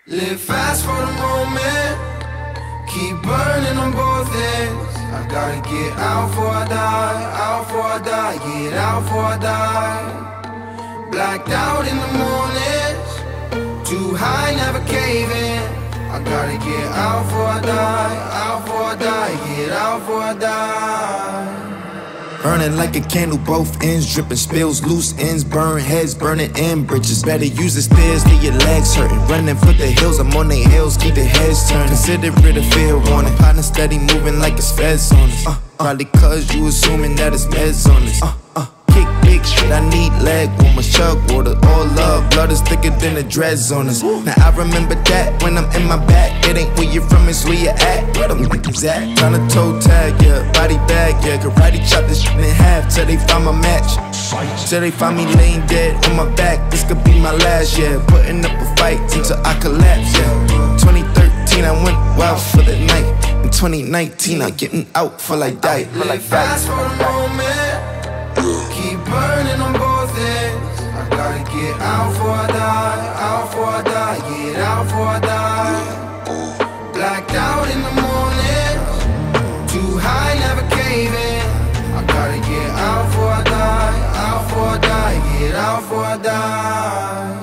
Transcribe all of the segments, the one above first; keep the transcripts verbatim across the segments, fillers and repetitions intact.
Live fast for the moment, keep burning on both ends. I gotta get out before I die, out before I die, get out before I die. Blacked out in the mornings, too high, never caving. I gotta get out before I die, out before I die, get out before I die. Burning like a candle, both ends dripping, spills, loose ends, burn heads, burning in bridges. Better use the stairs, get your legs hurting. Running for the hills, I'm on their heels, keep the heads turning. Consider it a fair warning. Partner steady moving like it's feds on us. Uh, uh, Probably cause you assuming that it's meds on us. Uh, uh, Kick big shit, I need leg warmers, chug water, all love. Blood is thicker than the dreads on us. Now I remember that when I'm in my back. It ain't where you're from, it's where you at. Where them niggas at? Tryna toe tag, yeah, body bag, yeah. Karate chop this shit in half till they find my match. Till they find me laying dead on my back. This could be my last, yeah. Putting up a fight until I collapse, yeah. twenty thirteen, I went wild for the night. In twenty nineteen, I'm getting out for like die. Live fast for the moment, keep burning on both ends. I gotta get out before I die, out before I die, get out before I die. Blacked out in the morning, too high, never caving. I gotta get out before I die, out before I die, get out before I die.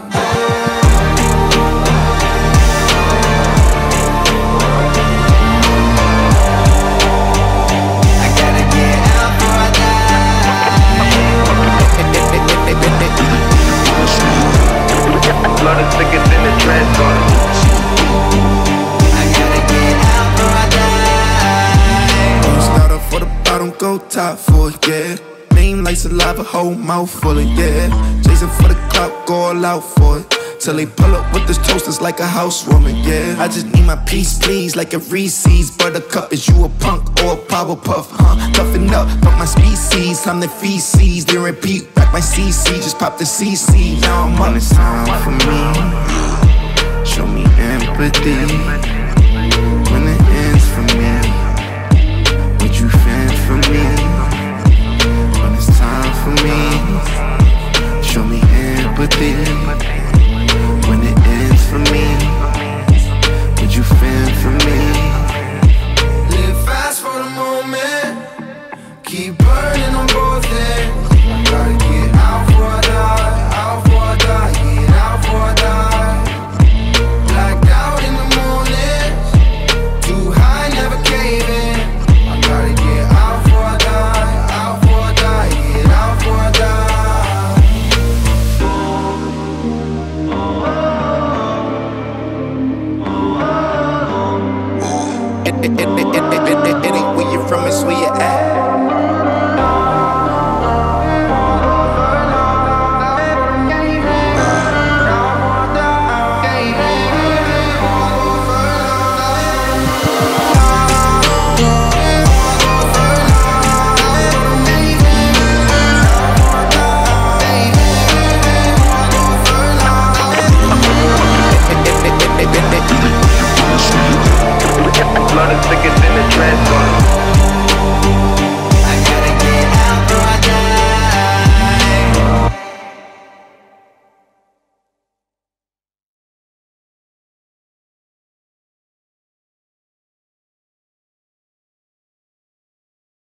Blood is thicker than the dreads on it. I gotta get out before I die. Don't start off for the bottom, go top for it, yeah. Name like saliva, whole mouth full of, yeah. Chasing for the clout, go all out for it. Till they pull up with this toasters like a housewarming, yeah. I just need my peace, please, like a Reese's. Buttercup, is you a punk or a Powerpuff, huh? Toughen up, fuck my species, I'm the feces. They repeat, rack my C C, just pop the C C. Now I'm on, it's time for me. Show me empathy. When it ends for me, would you fend for me? When it's time for me, show me empathy. When it ends for me, would you fend for me? Live fast for the moment, keep burning on both ends. I gotta get out before I die, out before I die, get out before I die. Blacked out in the morning, too high, never caving. I gotta get out before I die, out before I die, get out before I die. It, it,